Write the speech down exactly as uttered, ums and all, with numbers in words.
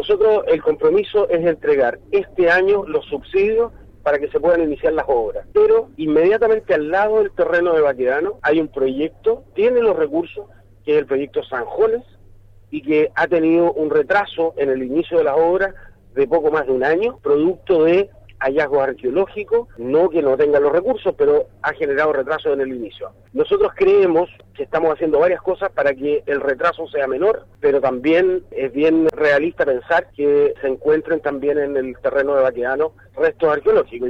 nosotros el compromiso es entregar este año los subsidios para que se puedan iniciar las obras. Pero inmediatamente al lado del terreno de Baquedano hay un proyecto, tiene los recursos, que es el proyecto Sanjoles, y que ha tenido un retraso en el inicio de las obras de poco más de un año, producto de hallazgos arqueológicos, no que no tengan los recursos, pero ha generado retraso en el inicio. Nosotros creemos que estamos haciendo varias cosas para que el retraso sea menor, pero también es bien realista pensar que se encuentren también en el terreno de Baquedano restos arqueológicos.